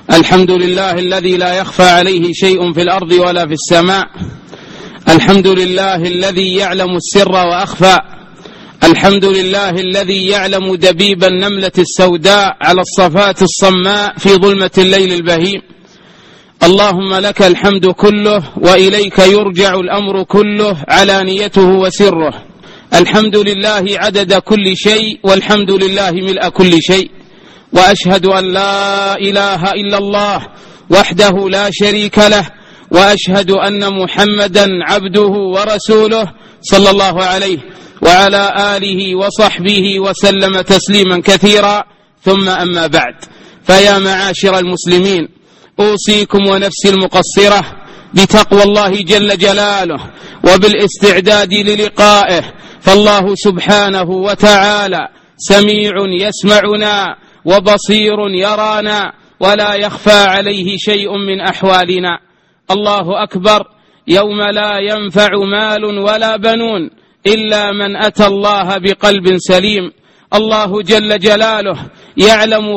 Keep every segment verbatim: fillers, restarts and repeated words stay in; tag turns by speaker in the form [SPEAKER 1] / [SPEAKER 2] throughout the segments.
[SPEAKER 1] الحمد لله الذي لا يخفى عليه شيء في الأرض ولا في السماء. الحمد لله الذي يعلم السر وأخفى. الحمد لله الذي يعلم دبيب النملة السوداء على الصفات الصماء في ظلمة الليل البهيم. اللهم لك الحمد كله وإليك يرجع الأمر كله علانيته وسره. الحمد لله عدد كل شيء، والحمد لله ملء كل شيء، وأشهد أن لا إله إلا الله وحده لا شريك له، وأشهد أن محمدا عبده ورسوله صلى الله عليه وعلى آله وصحبه وسلم تسليما كثيرا، ثم أما بعد، فيا معاشر المسلمين، أوصيكم ونفسي المقصرة بتقوى الله جل جلاله وبالاستعداد للقائه، فالله سبحانه وتعالى سميع يسمعنا وبصير يرانا، ولا يخفى عليه شيء من أحوالنا. الله أكبر، يوم لا ينفع مال ولا بنون إلا من أتى الله بقلب سليم. الله جل جلاله يعلم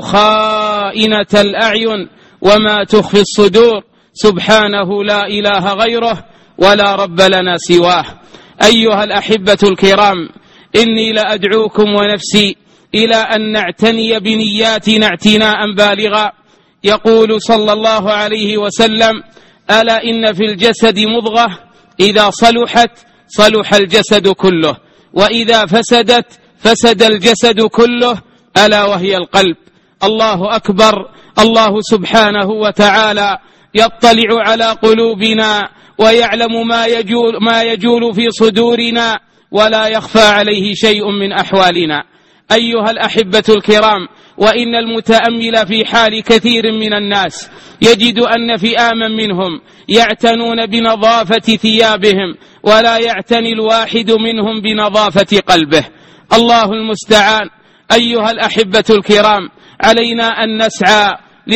[SPEAKER 1] خائنة الأعين وما تخفي الصدور، سبحانه لا إله غيره ولا رب لنا سواه. أيها الأحبة الكرام، إني لأدعوكم ونفسي إلى أن نعتني بنياتنا اعتناء بالغا. يقول صلى الله عليه وسلم: ألا إن في الجسد مضغة إذا صلحت صلح الجسد كله، وإذا فسدت فسد الجسد كله، ألا وهي القلب. الله أكبر، الله سبحانه وتعالى يطلع على قلوبنا ويعلم ما يجول, ما يجول في صدورنا، ولا يخفى عليه شيء من أحوالنا. أيها الأحبة الكرام، وإن المتأمل في حال كثير من الناس يجد أن فئاما منهم يعتنون بنظافة ثيابهم، ولا يعتني الواحد منهم بنظافة قلبه. الله المستعان. أيها الأحبة الكرام، علينا أن نسعى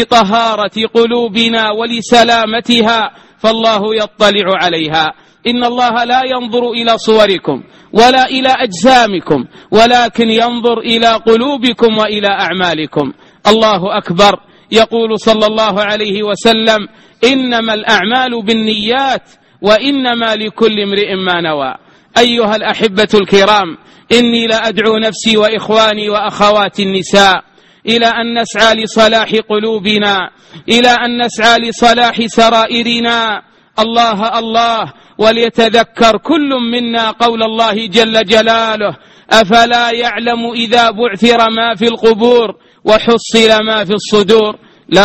[SPEAKER 1] لطهارة قلوبنا ولسلامتها، فالله يطلع عليها. إن الله لا ينظر إلى صوركم ولا إلى أجسامكم، ولكن ينظر إلى قلوبكم وإلى أعمالكم. الله أكبر. يقول صلى الله عليه وسلم: إنما الأعمال بالنيات وإنما لكل امرئ ما نوى. أيها الأحبة الكرام، إني لأدعو نفسي وإخواني وأخواتي النساء إلى أن نسعى لصلاح قلوبنا، إلى أن نسعى لصلاح سرائرنا. الله الله، وليتذكر كل منا قول الله جل جلاله: أفلا يعلم إذا بعثر ما في القبور وحصل ما في الصدور.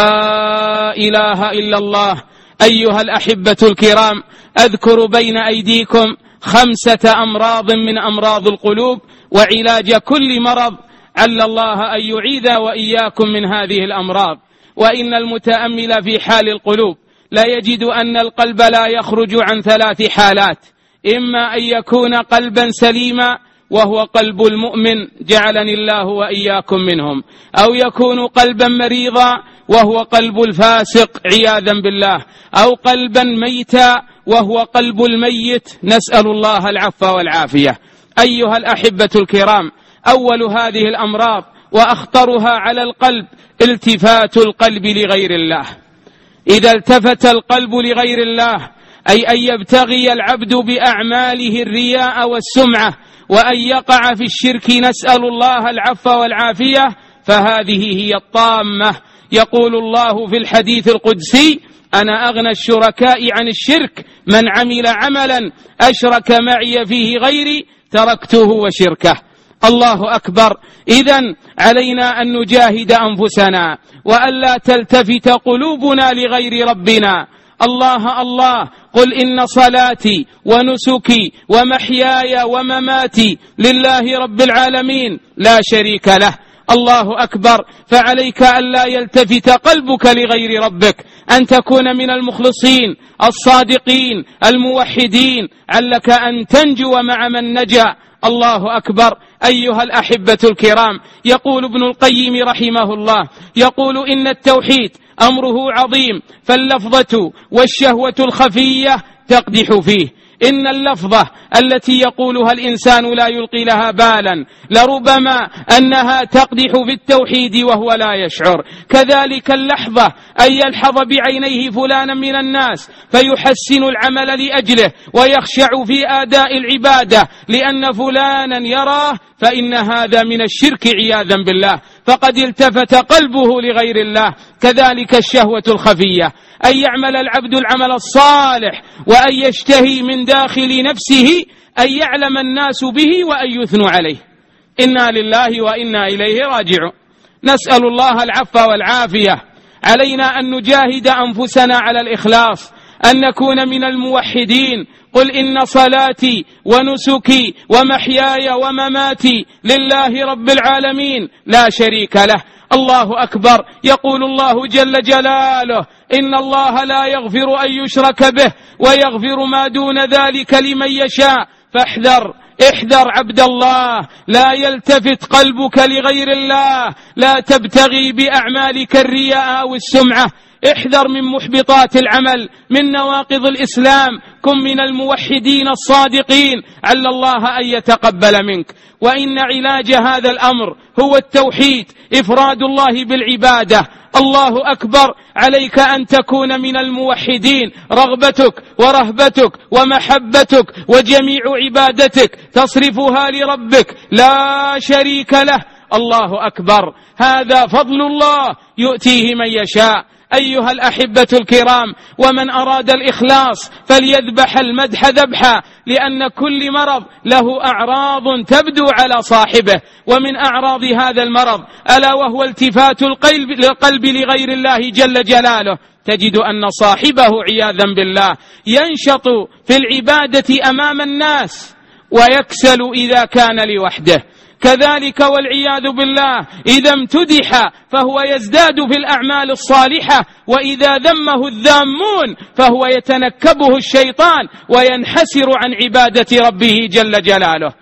[SPEAKER 1] لا إله إلا الله. أيها الأحبة الكرام، أذكر بين أيديكم خمسة أمراض من أمراض القلوب وعلاج كل مرض، عل الله أن يعيذ وإياكم من هذه الأمراض. وإن المتأمل في حال القلوب لا يجد أن القلب لا يخرج عن ثلاث حالات: إما أن يكون قلبا سليما وهو قلب المؤمن، جعلني الله وإياكم منهم، أو يكون قلبا مريضا وهو قلب الفاسق عياذا بالله، أو قلبا ميتا وهو قلب الميت، نسأل الله العفو والعافية. أيها الأحبة الكرام، أول هذه الأمراض وأخطرها على القلب التفات القلب لغير الله. إذا التفت القلب لغير الله، أي أن يبتغي العبد بأعماله الرياء والسمعة، وأن يقع في الشرك، نسأل الله العفو والعافية، فهذه هي الطامة. يقول الله في الحديث القدسي: أنا أغنى الشركاء عن الشرك، من عمل عملا أشرك معي فيه غيري تركته وشركه. الله أكبر. إذن علينا أن نجاهد أنفسنا وأن لا تلتفت قلوبنا لغير ربنا. الله الله، قل إن صلاتي ونسكي ومحياي ومماتي لله رب العالمين لا شريك له. الله أكبر. فعليك أن لا يلتفت قلبك لغير ربك، أن تكون من المخلصين الصادقين الموحدين، علك أن تنجو مع من نجا. الله أكبر. أيها الأحبة الكرام، يقول ابن القيم رحمه الله، يقول: إن التوحيد أمره عظيم، فاللفظة والشهوة الخفية تقدح فيه. إن اللفظة التي يقولها الإنسان لا يلقي لها بالا لربما أنها تقدح في التوحيد وهو لا يشعر. كذلك اللحظة أن يلحظ بعينيه فلانا من الناس فيحسن العمل لأجله ويخشع في آداء العبادة لأن فلانا يراه، فإن هذا من الشرك عياذا بالله، فقد التفت قلبه لغير الله. كذلك الشهوة الخفية، أن يعمل العبد العمل الصالح وأن يشتهي من داخل نفسه أن يعلم الناس به وأن يثنوا عليه. إنا لله وإنا إليه راجعون. نسأل الله العفو والعافية. علينا أن نجاهد أنفسنا على الإخلاص، أن نكون من الموحدين. قل إن صلاتي ونسكي ومحياي ومماتي لله رب العالمين لا شريك له. الله أكبر. يقول الله جل جلاله: إن الله لا يغفر أن يشرك به ويغفر ما دون ذلك لمن يشاء. فاحذر احذر عبد الله، لا يلتفت قلبك لغير الله، لا تبتغي بأعمالك الرياء أو السمعة. احذر من محبطات العمل، من نواقض الإسلام. كن من الموحدين الصادقين عل الله أن يتقبل منك. وإن علاج هذا الأمر هو التوحيد، إفراد الله بالعبادة. الله أكبر. عليك أن تكون من الموحدين، رغبتك ورهبتك ومحبتك وجميع عبادتك تصرفها لربك لا شريك له. الله أكبر. هذا فضل الله يؤتيه من يشاء. أيها الأحبة الكرام، ومن أراد الإخلاص فليذبح المدح ذبحا، لأن كل مرض له أعراض تبدو على صاحبه، ومن أعراض هذا المرض ألا وهو التفات القلب لغير الله جل جلاله. تجد أن صاحبه عياذا بالله ينشط في العبادة أمام الناس ويكسل إذا كان لوحده. كذلك والعياذ بالله إذا امتدح فهو يزداد في الأعمال الصالحة، وإذا ذمه الذامون فهو يتنكبه الشيطان وينحسر عن عبادة ربه جل جلاله.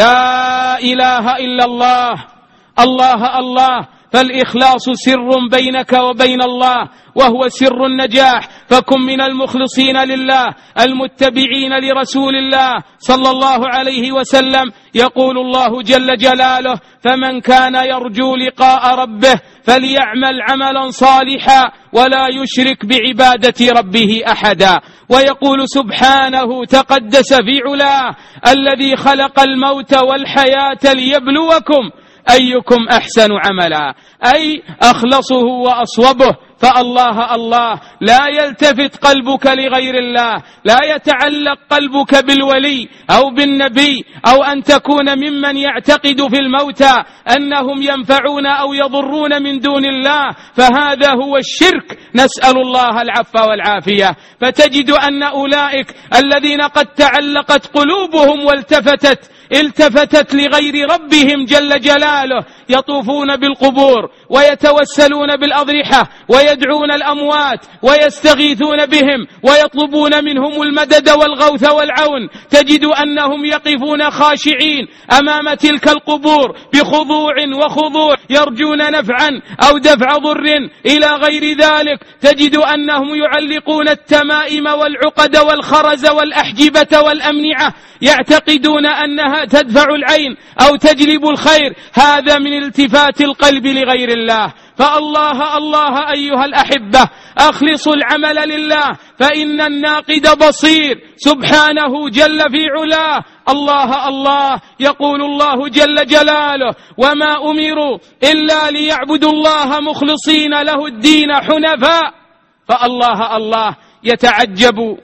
[SPEAKER 1] لا إله إلا الله. الله الله. فالإخلاص سر بينك وبين الله، وهو سر النجاح. فكن من المخلصين لله المتبعين لرسول الله صلى الله عليه وسلم. يقول الله جل جلاله: فمن كان يرجو لقاء ربه فليعمل عملا صالحا ولا يشرك بعبادة ربه أحدا. ويقول سبحانه تقدس في علاه: الذي خلق الموت والحياة ليبلوكم أيكم أحسن عملا، أي أخلصه وأصوبه. فالله الله، لا يلتفت قلبك لغير الله، لا يتعلق قلبك بالولي أو بالنبي، أو أن تكون ممن يعتقد في الموتى أنهم ينفعون أو يضرون من دون الله، فهذا هو الشرك. نسأل الله العفو والعافية. فتجد أن أولئك الذين قد تعلقت قلوبهم والتفتت التفتت لغير ربهم جل جلاله يطوفون بالقبور ويتوسلون بالأضرحة ويدعون الأموات ويستغيثون بهم ويطلبون منهم المدد والغوث والعون. تجد أنهم يقفون خاشعين أمام تلك القبور بخضوع وخضوع، يرجون نفعا أو دفع ضر إلى غير ذلك. تجد أنهم يعلقون التمائم والعقد والخرز والأحجبة والأمنعة، يعتقدون أنها تدفع العين أو تجلب الخير. هذا من التفات القلب لغير الله. فالله الله أيها الأحبة، أخلصوا العمل لله، فإن الناقد بصير سبحانه جل في علاه. الله الله. يقول الله جل جلاله: وما أمروا إلا ليعبدوا الله مخلصين له الدين حنفاء. فالله الله. يتعجب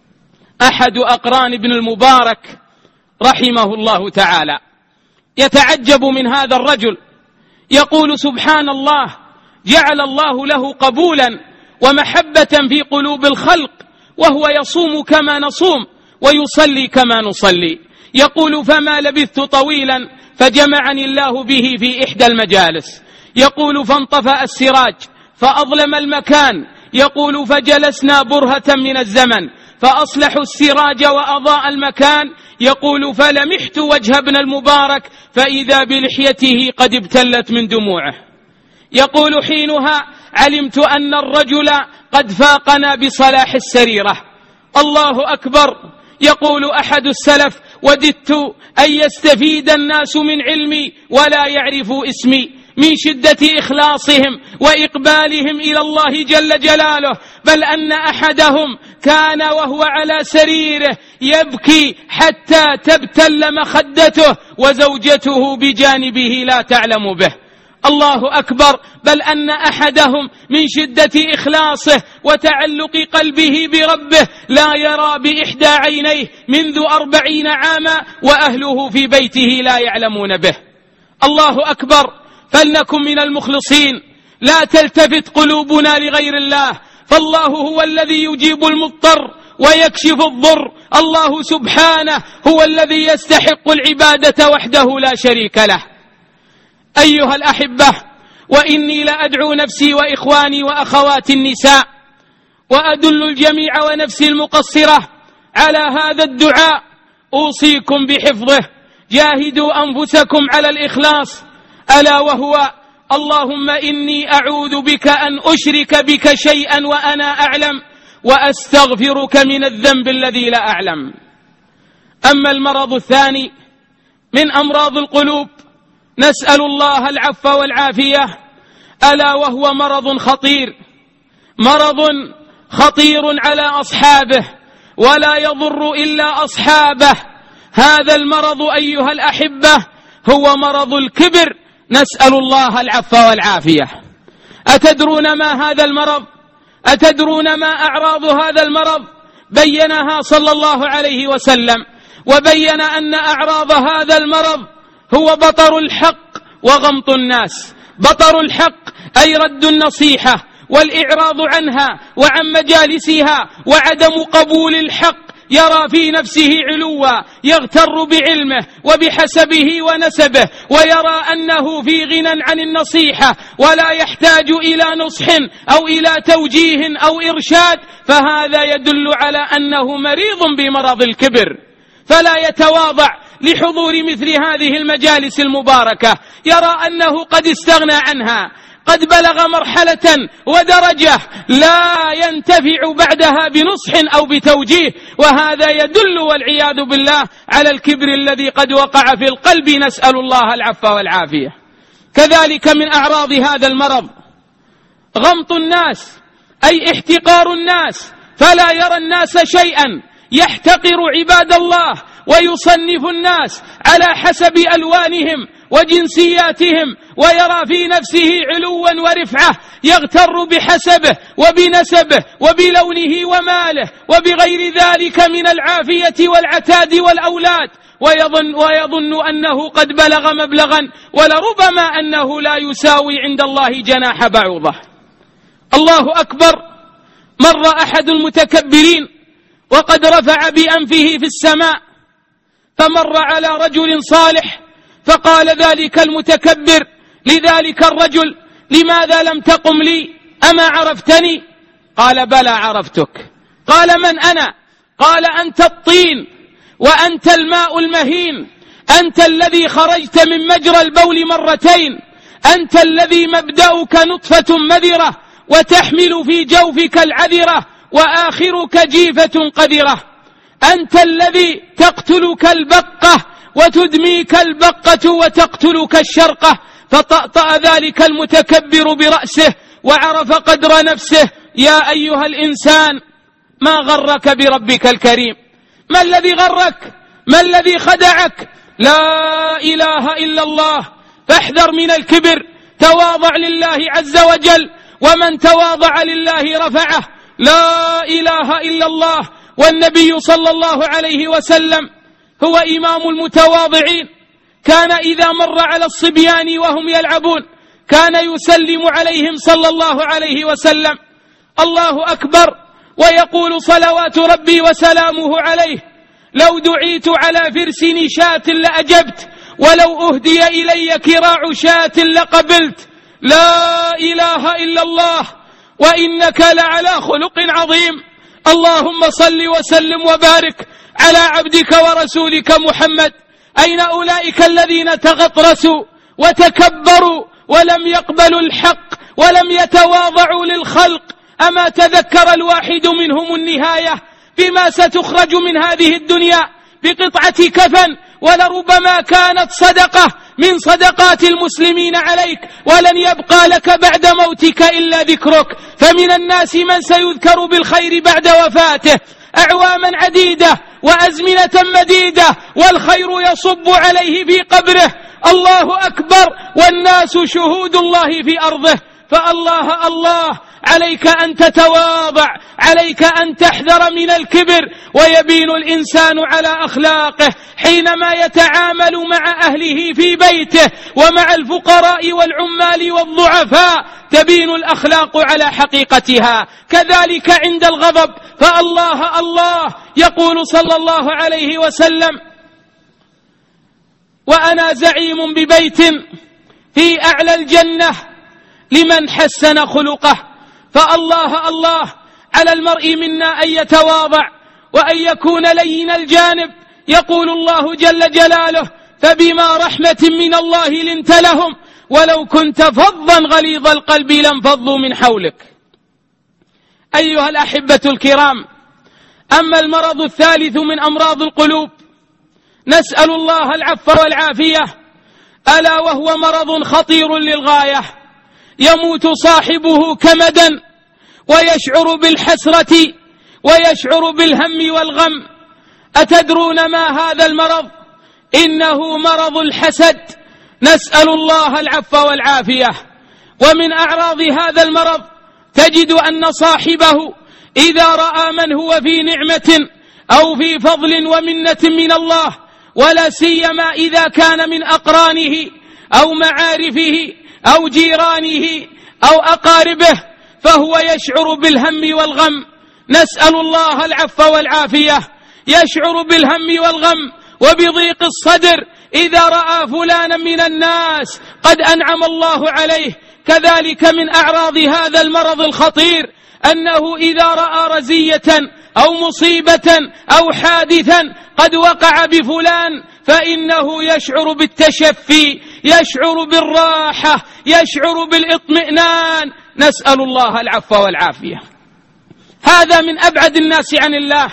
[SPEAKER 1] أحد أقران ابن المبارك رحمه الله تعالى، يتعجب من هذا الرجل، يقول: سبحان الله، جعل الله له قبولا ومحبة في قلوب الخلق، وهو يصوم كما نصوم ويصلي كما نصلي. يقول: فما لبثت طويلا فجمعني الله به في إحدى المجالس. يقول: فانطفأ السراج فأظلم المكان. يقول: فجلسنا برهة من الزمن فأصلحوا السراج وأضاء المكان. يقول: فلمحت وجه ابن المبارك فإذا بلحيته قد ابتلت من دموعه. يقول: حينها علمت أن الرجل قد فاقنا بصلاح السريرة. الله أكبر. يقول أحد السلف: وددت أن يستفيد الناس من علمي ولا يعرفوا اسمي، من شدة إخلاصهم وإقبالهم إلى الله جل جلاله، بل أن أحدهم كان وهو على سريره يبكي حتى تبتل مخدته وزوجته بجانبه لا تعلم به. الله أكبر. بل أن أحدهم من شدة إخلاصه وتعلق قلبه بربه لا يرى بإحدى عينيه منذ أربعين عاما وأهله في بيته لا يعلمون به. الله أكبر. فلنكن من المخلصين، لا تلتفت قلوبنا لغير الله، فالله هو الذي يجيب المضطر ويكشف الضر. الله سبحانه هو الذي يستحق العبادة وحده لا شريك له. أيها الأحبة، وإني لأدعو نفسي وإخواني وأخواتي النساء وأدل الجميع ونفسي المقصرة على هذا الدعاء، أوصيكم بحفظه. جاهدوا أنفسكم على الإخلاص، ألا وهو: اللهم إني أعوذ بك أن أشرك بك شيئا وأنا أعلم، وأستغفرك من الذنب الذي لا أعلم. أما المرض الثاني من أمراض القلوب، نسأل الله العفو والعافية، ألا وهو مرض خطير، مرض خطير على أصحابه ولا يضر إلا أصحابه. هذا المرض أيها الأحبة هو مرض الكبر، نسأل الله العفو والعافية. أتدرون ما هذا المرض؟ أتدرون ما أعراض هذا المرض؟ بينها صلى الله عليه وسلم، وبين أن أعراض هذا المرض هو بطر الحق وغمط الناس. بطر الحق أي رد النصيحة والإعراض عنها وعن مجالسها وعدم قبول الحق، يرى في نفسه علوا، يغتر بعلمه وبحسبه ونسبه، ويرى أنه في غنى عن النصيحة ولا يحتاج إلى نصح أو إلى توجيه أو إرشاد، فهذا يدل على أنه مريض بمرض الكبر، فلا يتواضع لحضور مثل هذه المجالس المباركة، يرى أنه قد استغنى عنها، قد بلغ مرحلة ودرجة لا ينتفع بعدها بنصح أو بتوجيه، وهذا يدل والعياذ بالله على الكبر الذي قد وقع في القلب، نسأل الله العفو والعافية. كذلك من أعراض هذا المرض غمط الناس، أي احتقار الناس، فلا يرى الناس شيئا، يحتقر عباد الله ويصنف الناس على حسب ألوانهم وجنسياتهم، ويرى في نفسه علوا ورفعة، يغتر بحسبه وبنسبه وبلونه وماله وبغير ذلك من العافية والعتاد والأولاد، ويظن, ويظن أنه قد بلغ مبلغا ولربما أنه لا يساوي عند الله جناح بعوضة. الله أكبر. مر أحد المتكبرين وقد رفع بأنفه في السماء، فمر على رجل صالح فقال ذلك المتكبر لذلك الرجل: لماذا لم تقم لي؟ أما عرفتني؟ قال: بلى عرفتك. قال: من أنا؟ قال: أنت الطين وأنت الماء المهين، أنت الذي خرجت من مجرى البول مرتين، أنت الذي مبدأك نطفة مذرة وتحمل في جوفك العذرة وآخرك جيفة قذرة، أنت الذي تقتلك البقة وتدميك البقة وتقتلك الشرقة. فطأطأ ذلك المتكبر برأسه وعرف قدر نفسه. يا أيها الإنسان، ما غرك بربك الكريم؟ ما الذي غرك؟ ما الذي خدعك؟ لا إله إلا الله. فاحذر من الكبر، تواضع لله عز وجل، ومن تواضع لله رفعه. لا إله إلا الله. والنبي صلى الله عليه وسلم هو إمام المتواضعين، كان إذا مر على الصبيان وهم يلعبون كان يسلم عليهم صلى الله عليه وسلم: الله أكبر، ويقول صلوات ربي وسلامه عليه: لو دعيت على فرس نشاة لأجبت، ولو أهدي إلي كراع شاة لقبلت. لا إله إلا الله، وإنك لعلى خلق عظيم. اللهم صل وسلم وبارك على عبدك ورسولك محمد. أين أولئك الذين تغطرسوا وتكبروا ولم يقبلوا الحق ولم يتواضعوا للخلق؟ أما تذكر الواحد منهم النهاية، بما ستخرج من هذه الدنيا بقطعة كفن، ولربما كانت صدقة من صدقات المسلمين عليك، ولن يبقى لك بعد موتك إلا ذكرك. فمن الناس من سيذكر بالخير بعد وفاته أعواما عديدة وأزمنة مديدة، والخير يصب عليه في قبره. الله أكبر والناس شهود الله في أرضه. فالله الله عليك أن تتواضع، عليك أن تحذر من الكبر، ويبين الإنسان على أخلاقه حينما يتعامل مع أهله في بيته ومع الفقراء والعمال والضعفاء، تبين الأخلاق على حقيقتها. كذلك عند الغضب، فالله الله يقول صلى الله عليه وسلم: وأنا زعيم ببيت في أعلى الجنة لمن حسن خلقه. فالله الله على المرء منا أن يتواضع وأن يكون لين الجانب. يقول الله جل جلاله: فبما رحمة من الله لنت لهم ولو كنت فظا غليظ القلب لانفضوا من حولك. أيها الأحبة الكرام، أما المرض الثالث من أمراض القلوب، نسأل الله العفو والعافية، ألا وهو مرض خطير للغاية، يموت صاحبه كمدا ويشعر بالحسرة ويشعر بالهم والغم. أتدرون ما هذا المرض؟ إنه مرض الحسد. نسأل الله العفو والعافية. ومن أعراض هذا المرض تجد أن صاحبه إذا رأى من هو في نعمة أو في فضل ومنة من الله، ولا سيما إذا كان من أقرانه أو معارفه أو جيرانه أو أقاربه، فهو يشعر بالهم والغم. نسأل الله العفو والعافية. يشعر بالهم والغم وبضيق الصدر إذا رأى فلانا من الناس قد أنعم الله عليه. كذلك من أعراض هذا المرض الخطير أنه إذا رأى رزية أو مصيبة أو حادثا قد وقع بفلان فإنه يشعر بالتشفي، يشعر بالراحة، يشعر بالاطمئنان. نسأل الله العفو والعافية. هذا من أبعد الناس عن الله،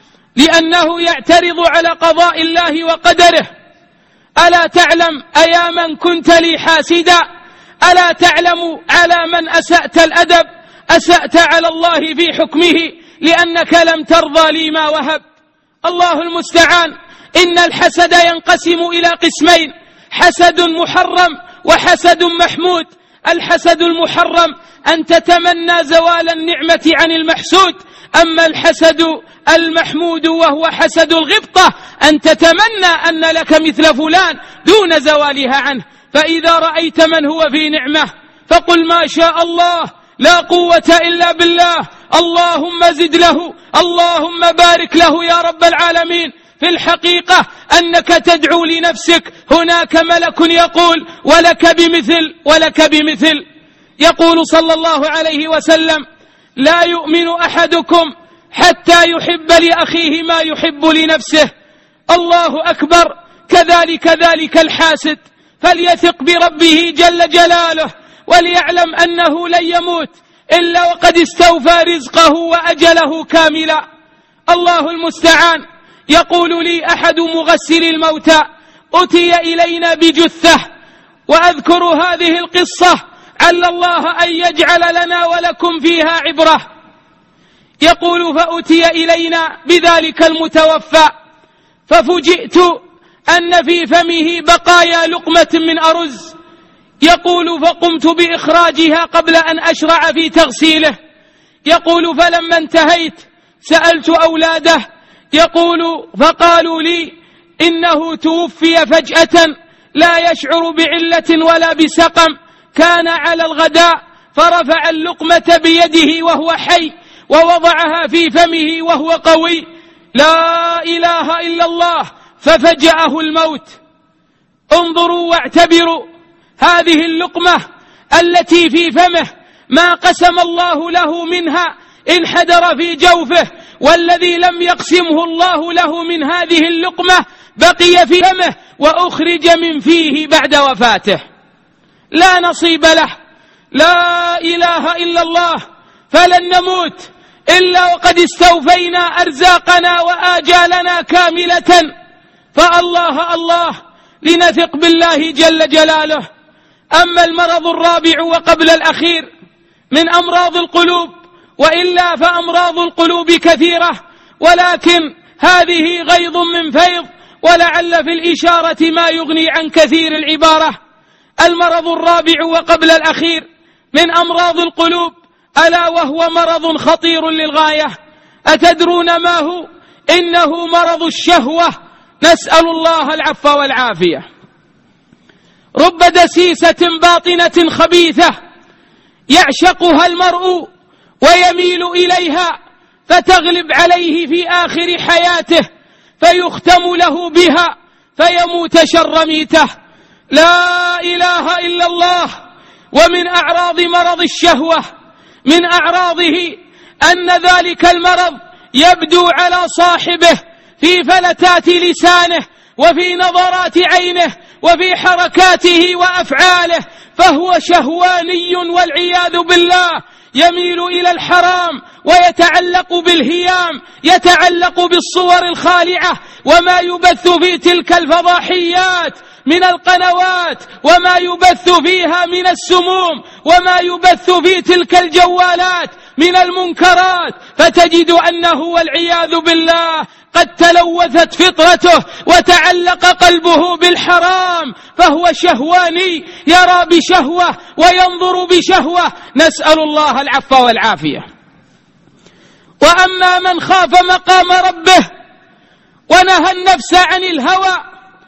[SPEAKER 1] لأنه يعترض على قضاء الله وقدره. ألا تعلم أيا من كنت لي حاسدا؟ ألا تعلم على من أسأت الأدب؟ أسأت على الله في حكمه لأنك لم ترضى لي ما وهب. الله المستعان. إن الحسد ينقسم إلى قسمين: حسد محرم وحسد محمود. الحسد المحرم أن تتمنى زوال النعمة عن المحسود، أما الحسد المحمود وهو حسد الغبطة أن تتمنى أن لك مثل فلان دون زوالها عنه. فإذا رأيت من هو في نعمة فقل ما شاء الله لا قوة إلا بالله، اللهم زد له، اللهم بارك له يا رب العالمين. في الحقيقة أنك تدعو لنفسك، هناك ملك يقول ولك بمثل ولك بمثل. يقول صلى الله عليه وسلم: لا يؤمن أحدكم حتى يحب لأخيه ما يحب لنفسه. الله أكبر. كذلك ذلك الحاسد فليثق بربه جل جلاله، وليعلم أنه لن يموت إلا وقد استوفى رزقه وأجله كاملا. الله المستعان. يقول لي أحد مغسل الموتى: أتي إلينا بجثة، وأذكر هذه القصة عل الله أن يجعل لنا ولكم فيها عبرة. يقول: فأتي إلينا بذلك المتوفى ففجئت أن في فمه بقايا لقمة من أرز. يقول: فقمت بإخراجها قبل أن أشرع في تغسيله. يقول: فلما انتهيت سألت أولاده، يقول: فقالوا لي إنه توفي فجأة لا يشعر بعلة ولا بسقم، كان على الغداء فرفع اللقمة بيده وهو حي ووضعها في فمه وهو قوي. لا إله إلا الله. ففجأه الموت. انظروا واعتبروا هذه اللقمة التي في فمه ما قسم الله له منها انحدر في جوفه، والذي لم يقسمه الله له من هذه اللقمة بقي في فمه وأخرج من فيه بعد وفاته. لا نصيب له. لا إله إلا الله. فلن نموت إلا وقد استوفينا أرزاقنا وآجالنا كاملة، فالله الله لنثق بالله جل جلاله. أما المرض الرابع وقبل الأخير من أمراض القلوب، وإلا فأمراض القلوب كثيرة، ولكن هذه غيض من فيض، ولعل في الإشارة ما يغني عن كثير العبارة. المرض الرابع وقبل الأخير من أمراض القلوب ألا وهو مرض خطير للغاية. أتدرون ما هو؟ إنه مرض الشهوة، نسأل الله العفو والعافية. رب دسيسة باطنة خبيثة يعشقها المرء ويميل إليها، فتغلب عليه في آخر حياته، فيختم له بها فيموت شر ميته. لا إله إلا الله. ومن أعراض مرض الشهوة، من أعراضه أن ذلك المرض يبدو على صاحبه في فلتات لسانه، وفي نظرات عينه، وفي حركاته وأفعاله، فهو شهواني والعياذ بالله، يميل إلى الحرام ويتعلق بالهيام، يتعلق بالصور الخالعة وما يبث في تلك الفضاحيات من القنوات، وما يبث فيها من السموم، وما يبث في تلك الجوالات من المنكرات، فتجد أنه والعياذ بالله قد تلوثت فطرته وتعلق قلبه بالحرام، فهو شهواني، يرى بشهوة وينظر بشهوة، نسأل الله العفو والعافية. وأما من خاف مقام ربه ونهى النفس عن الهوى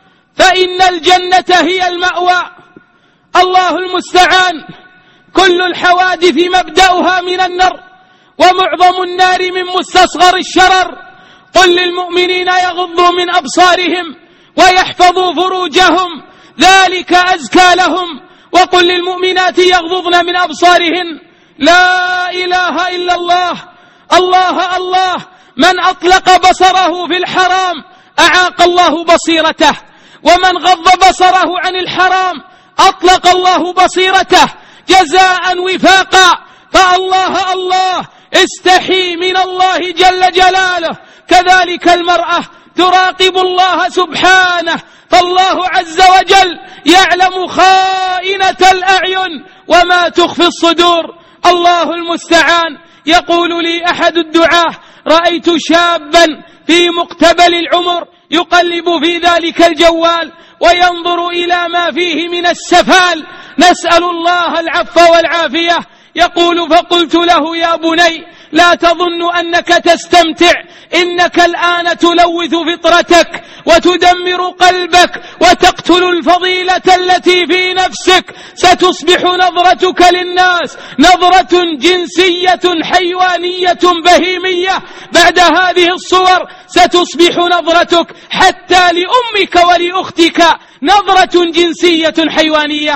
[SPEAKER 1] فإن الجنة هي المأوى. الله المستعان. كل الحوادث مبدأها من النار، ومعظم النار من مستصغر الشرر. قل للمؤمنين يغضوا من أبصارهم ويحفظوا فروجهم ذلك أزكى لهم، وقل للمؤمنات يغضضن من أبصارهن. لا إله إلا الله. الله الله. من أطلق بصره في الحرام أعاق الله بصيرته، ومن غض بصره عن الحرام أطلق الله بصيرته جزاء وفاقا. فالله الله. استحي من الله جل جلاله. كذلك المرأة تراقب الله سبحانه، فالله عز وجل يعلم خائنة الأعين وما تخفي الصدور. الله المستعان. يقول لي أحد الدعاة: رأيت شابا في مقتبل العمر يقلب في ذلك الجوال وينظر إلى ما فيه من السفال، نسأل الله العفو والعافية. يقول: فقلت له: يا بني، لا تظن أنك تستمتع، إنك الآن تلوث فطرتك وتدمر قلبك وتقتل الفضيلة التي في نفسك. ستصبح نظرتك للناس نظرة جنسية حيوانية بهيمية. بعد هذه الصور ستصبح نظرتك حتى لأمك ولأختك نظرة جنسية حيوانية.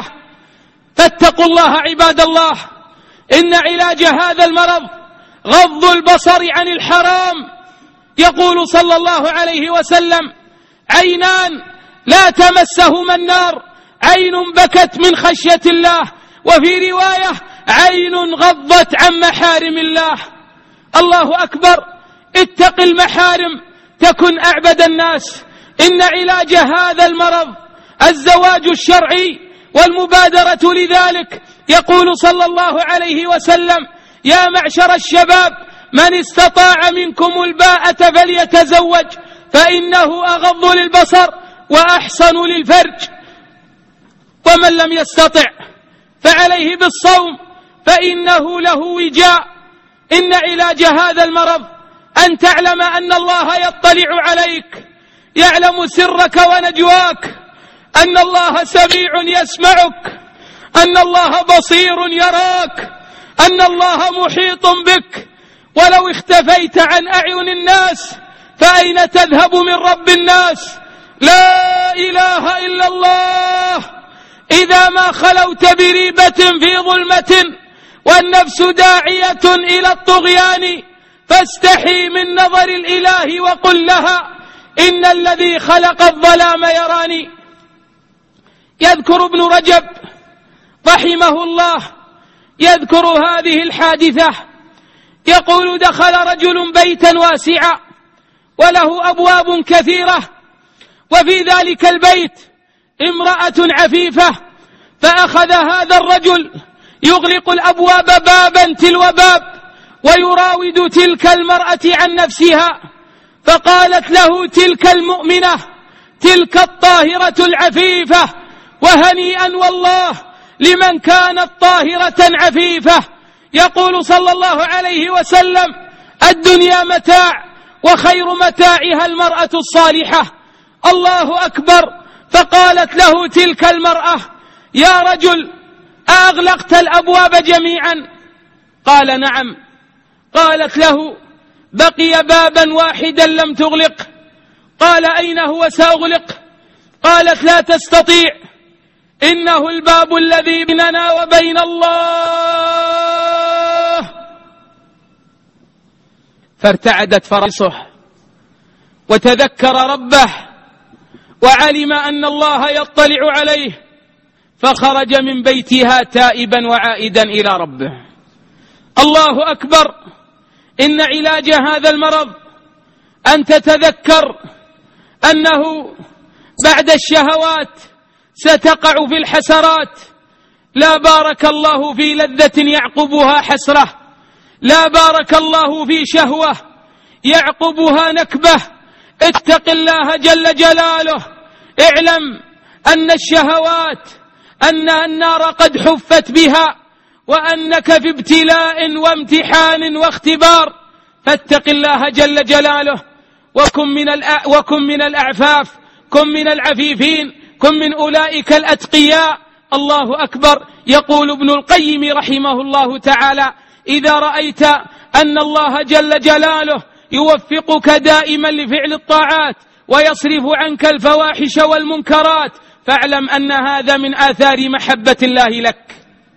[SPEAKER 1] فاتقوا الله عباد الله. إن علاج هذا المرض غض البصر عن الحرام. يقول صلى الله عليه وسلم: عينان لا تمسهما النار، عين بكت من خشية الله، وفي رواية: عين غضت عن محارم الله. الله أكبر. اتق المحارم تكن أعبد الناس. إن علاج هذا المرض الزواج الشرعي والمبادرة لذلك. يقول صلى الله عليه وسلم: يا معشر الشباب، من استطاع منكم الباءة فليتزوج، فإنه أغض للبصر وأحسن للفرج، ومن لم يستطع فعليه بالصوم فإنه له وجاء. إن علاج هذا المرض أن تعلم أن الله يطلع عليك، يعلم سرك ونجواك، أن الله سميع يسمعك، أن الله بصير يراك، أن الله محيط بك. ولو اختفيت عن أعين الناس فأين تذهب من رب الناس؟ لا إله إلا الله. إذا ما خلوت بريبة في ظلمة والنفس داعية إلى الطغيان فاستحي من نظر الإله وقل لها: إن الذي خلق الظلام يراني. يذكر ابن رجب رحمه الله، يذكر هذه الحادثة، يقول: دخل رجل بيتا واسعا وله أبواب كثيرة، وفي ذلك البيت امرأة عفيفة، فأخذ هذا الرجل يغلق الأبواب بابا تلو باب ويراود تلك المرأة عن نفسها، فقالت له تلك المؤمنة تلك الطاهرة العفيفة: وهنيئا والله لمن كانت طاهرة عفيفة. يقول صلى الله عليه وسلم: الدنيا متاع وخير متاعها المرأة الصالحة. الله أكبر. فقالت له تلك المرأة: يا رجل، أغلقت الأبواب جميعا؟ قال: نعم. قالت له: بقي بابا واحدا لم تغلق. قال: أين هو سأغلق؟ قالت: لا تستطيع، إنه الباب الذي بيننا وبين الله. فارتعدت فرسه وتذكر ربه وعلم أن الله يطلع عليه، فخرج من بيتها تائبا وعائدا إلى ربه. الله أكبر. إن علاج هذا المرض أن تتذكر أنه بعد الشهوات ستقع في الحسرات. لا بارك الله في لذة يعقبها حسرة، لا بارك الله في شهوة يعقبها نكبة. اتق الله جل جلاله. اعلم أن الشهوات أن النار قد حفت بها، وأنك في ابتلاء وامتحان واختبار، فاتق الله جل جلاله، وكن من الأ... وكن من الأعفاف، كن من العفيفين، كن من أولئك الأتقياء. الله أكبر. يقول ابن القيم رحمه الله تعالى: إذا رأيت أن الله جل جلاله يوفقك دائما لفعل الطاعات ويصرف عنك الفواحش والمنكرات، فاعلم أن هذا من آثار محبة الله لك.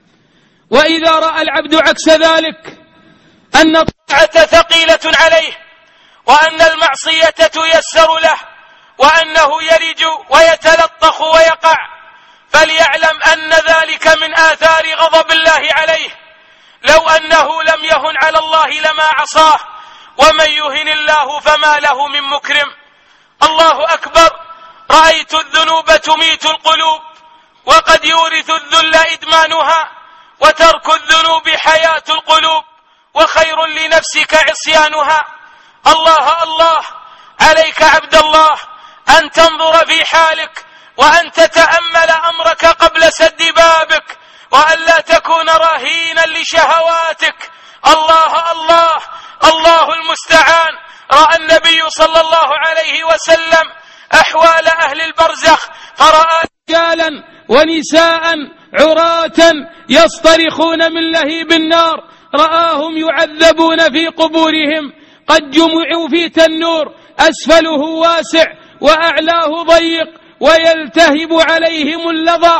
[SPEAKER 1] وإذا رأى العبد عكس ذلك، أن الطاعة ثقيلة عليه، وأن المعصية تيسر له، وأنه يلج ويتلطخ ويقع، فليعلم أن ذلك من آثار غضب الله عليه. لو أنه لم يهن على الله لما عصاه، ومن يهن الله فما له من مكرم. الله أكبر. رأيت الذنوب تميت القلوب، وقد يورث الذل إدمانها، وترك الذنوب حياة القلوب، وخير لنفسك عصيانها. الله الله عليك عبد الله أن تنظر في حالك، وأن تتأمل أمرك قبل سد بابك، وأن لا تكون رهينا لشهواتك. الله الله الله المستعان. رأى النبي صلى الله عليه وسلم أحوال أهل البرزخ، فرأى رجالا ونساء عراة يصطرخون من لهيب النار، رآهم يعذبون في قبورهم، قد جمعوا في تنور أسفله واسع وأعلاه ضيق ويلتهب عليهم اللظى.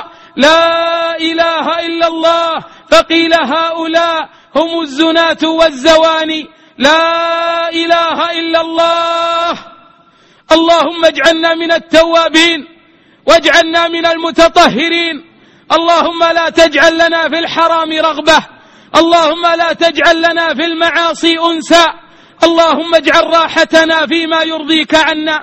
[SPEAKER 1] لا إله إلا الله. فقيل: هؤلاء هم الزناة والزواني. لا إله إلا الله. اللهم اجعلنا من التوابين، واجعلنا من المتطهرين. اللهم لا تجعل لنا في الحرام رغبة، اللهم لا تجعل لنا في المعاصي أنسا. اللهم اجعل راحتنا فيما يرضيك عنا،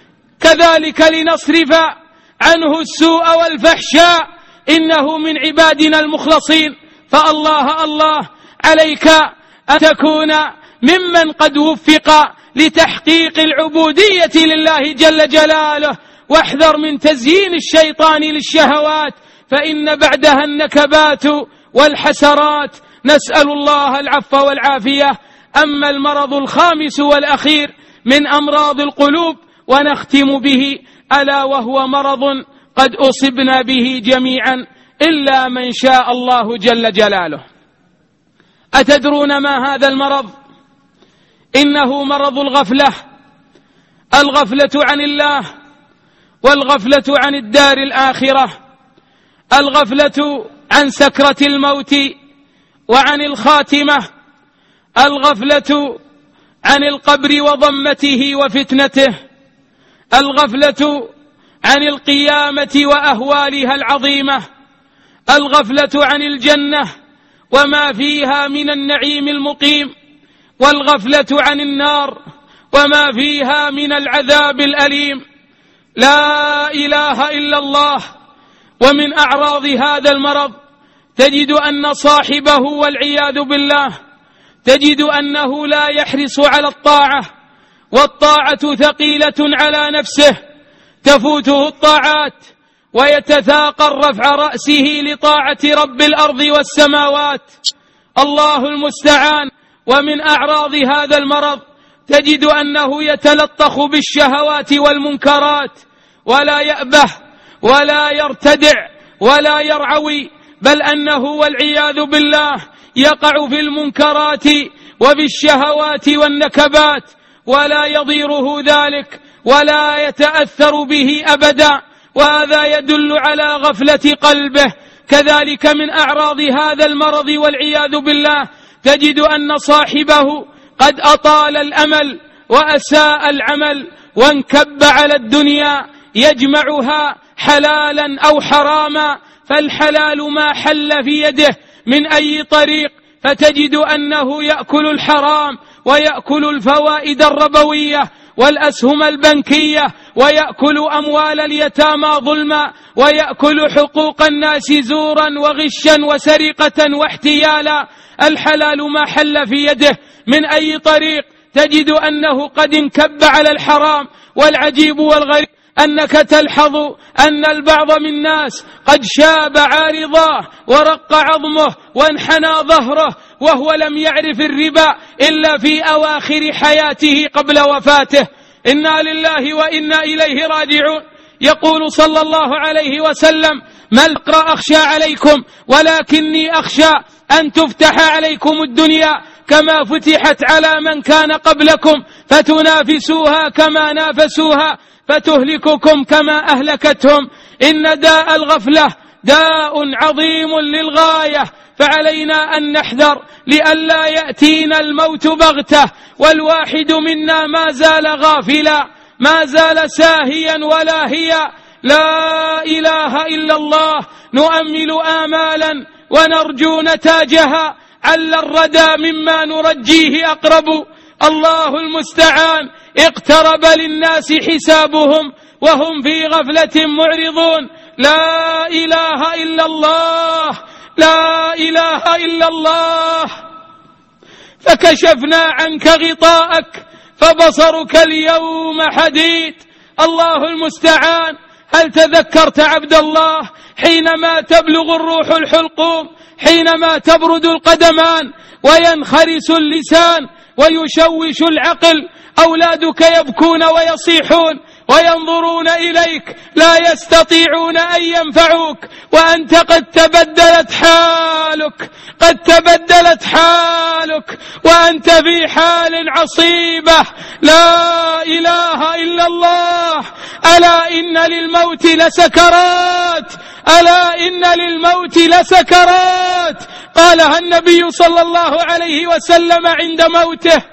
[SPEAKER 1] كذلك لنصرف عنه السوء والفحشاء، إنه من عبادنا المخلصين. فالله الله عليك أن تكون ممن قد وفق لتحقيق العبودية لله جل جلاله، واحذر من تزيين الشيطان للشهوات، فإن بعدها النكبات والحسرات. نسأل الله العفو والعافية. أما المرض الخامس والأخير من أمراض القلوب ونختم به، ألا وهو مرض قد أصبنا به جميعا إلا من شاء الله جل جلاله. أتدرون ما هذا المرض؟ إنه مرض الغفلة، الغفلة عن الله، والغفلة عن الدار الآخرة، الغفلة عن سكرة الموت وعن الخاتمة، الغفلة عن القبر وضمته وفتنته، الغفلة عن القيامة وأهوالها العظيمة، الغفلة عن الجنة وما فيها من النعيم المقيم، والغفلة عن النار وما فيها من العذاب الأليم. لا إله إلا الله. ومن أعراض هذا المرض تجد أن صاحبه والعياذ بالله تجد أنه لا يحرص على الطاعة، والطاعة ثقيلة على نفسه، تفوته الطاعات ويتثاقل رفع رأسه لطاعة رب الأرض والسماوات. الله المستعان. ومن أعراض هذا المرض تجد أنه يتلطخ بالشهوات والمنكرات، ولا يأبه ولا يرتدع ولا يرعوي، بل أنه والعياذ بالله يقع في المنكرات وبالشهوات والنكبات، ولا يضيره ذلك ولا يتأثر به أبدا، وهذا يدل على غفلة قلبه. كذلك من أعراض هذا المرض والعياذ بالله تجد أن صاحبه قد أطال الأمل وأساء العمل وانكب على الدنيا يجمعها حلالا أو حراما، فالحلال ما حل في يده من أي طريق، فتجد أنه يأكل الحرام ويأكل الفوائد الربوية والأسهم البنكية، ويأكل أموال اليتامى ظلما، ويأكل حقوق الناس زورا وغشا وسرقة واحتيالا. الحلال ما حل في يده من أي طريق تجد أنه قد انكب على الحرام. والعجيب والغريب أنك تلحظ أن البعض من الناس قد شاب عارضاه ورق عظمه وانحنى ظهره، وهو لم يعرف الربا إلا في أواخر حياته قبل وفاته. إنا لله وإنا إليه راجعون. يقول صلى الله عليه وسلم: ما الفقر أخشى عليكم ولكني أخشى أن تفتح عليكم الدنيا كما فتحت على من كان قبلكم فتنافسوها كما نافسوها فتهلككم كما أهلكتهم. إن داء الغفلة داء عظيم للغاية، فعلينا أن نحذر لئلا يأتينا الموت بغتة، والواحد منا ما زال غافلا، ما زال ساهيا ولاهيا. لا إله إلا الله. نؤمل آمالا ونرجو نتاجها، عل الردى مما نرجيه أقرب. الله المستعان. اقترب للناس حسابهم وهم في غفلة معرضون. لا إله إلا الله. لا إله إلا الله. فكشفنا عنك غطاءك فبصرك اليوم حديد. الله المستعان. هل تذكرت عبد الله حينما تبلغ الروح الحلقوم، حينما تبرد القدمان وينخرس اللسان ويشوش العقل؟ أولادك يبكون ويصيحون وينظرون إليك لا يستطيعون أن ينفعوك، وأنت قد تبدلت حالك، قد تبدلت حالك وأنت في حال عصيبة. لا إله إلا الله. ألا إن للموت لسكرات، ألا إن للموت لسكرات. قالها النبي صلى الله عليه وسلم عند موته: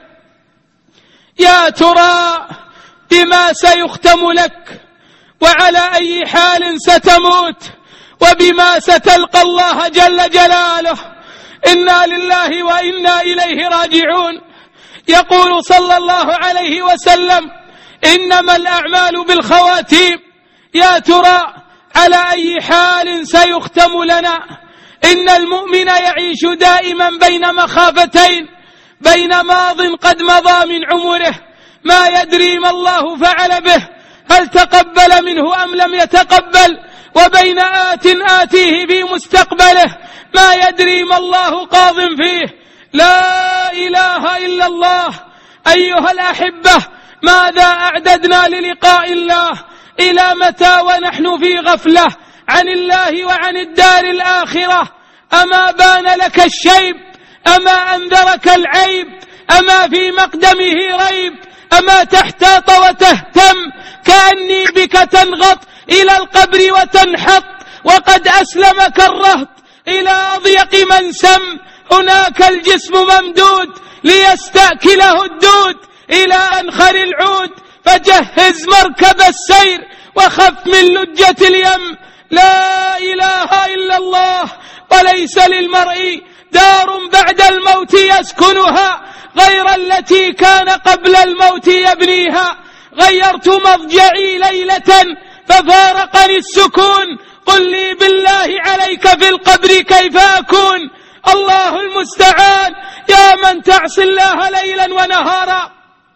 [SPEAKER 1] يا ترى بما سيختم لك، وعلى أي حال ستموت، وبما ستلقى الله جل جلاله. إنا لله وإنا إليه راجعون. يقول صلى الله عليه وسلم: إنما الأعمال بالخواتيم. يا ترى على أي حال سيختم لنا؟ إن المؤمن يعيش دائما بين مخافتين، بين ماض قد مضى من عمره ما يدري ما الله فعل به، هل تقبل منه أم لم يتقبل، وبين آت آتيه في مستقبله ما يدري ما الله قاض فيه. لا إله إلا الله. أيها الأحبة، ماذا أعددنا للقاء الله؟ إلى متى ونحن في غفلة عن الله وعن الدار الآخرة؟ أما بان لك الشيب؟ أما أنذرك العيب؟ أما في مقدمه ريب؟ أما تحتاط وتهتم كأني بك تنغط إلى القبر وتنحط، وقد أسلمك الرهط إلى أضيق منسم؟ هناك الجسم ممدود ليستأكله الدود إلى أنخر العود، فجهز مركب السير وخف من لجة اليم. لا إله إلا الله. وليس للمرء دار بعد الموت يسكنها غير التي كان قبل الموت يبنيها. غيرت مضجعي ليلة ففارقني السكون، قل لي بالله عليك في القبر كيف أكون. الله المستعان. يا من تعصي الله ليلا ونهارا،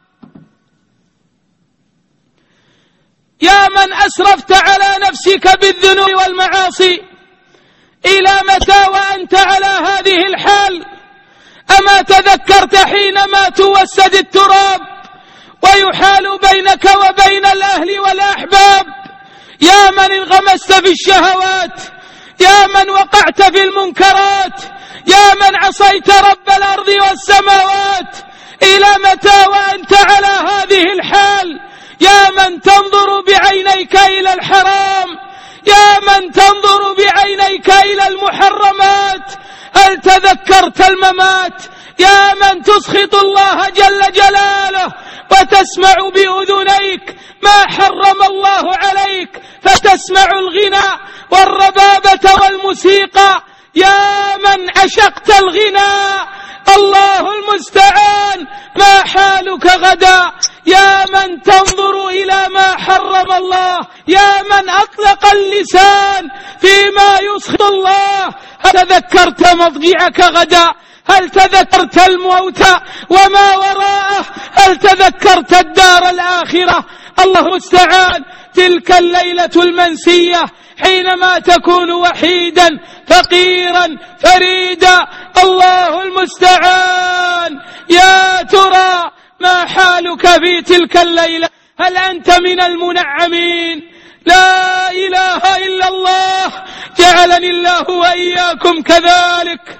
[SPEAKER 1] يا من أسرفت على نفسك بالذنوب والمعاصي، إلى متى وأنت على هذه الحال؟ أما تذكرت حينما توسد التراب ويحال بينك وبين الأهل والأحباب؟ يا من انغمست في الشهوات، يا من وقعت في المنكرات، يا من عصيت رب الأرض والسماوات، إلى متى وأنت على هذه الحال؟ يا من تنظر بعينيك إلى الحرام، يا من تنظر بعينيك إلى المحرمات، هل تذكرت الممات؟ يا من تسخط الله جل جلاله وتسمع بأذنيك ما حرم الله عليك، فتسمع الغنى والربابة والموسيقى. يا من عشقت الغنى، الله المستعان، ما حالك غدا؟ يا من تنظر إلى ما حرم الله، يا من أطلق اللسان فيما يسخط الله، هل تذكرت مضجعك غدا؟ هل تذكرت الموت وما وراءه؟ هل تذكرت الدار الآخرة؟ الله المستعان. تلك الليلة المنسية حينما تكون وحيدا فقيرا فريدا، الله المستعان. يا ترى ما حالك في تلك الليلة؟ هل أنت من المنعمين؟ لا إله إلا الله، جعلني الله وإياكم كذلك.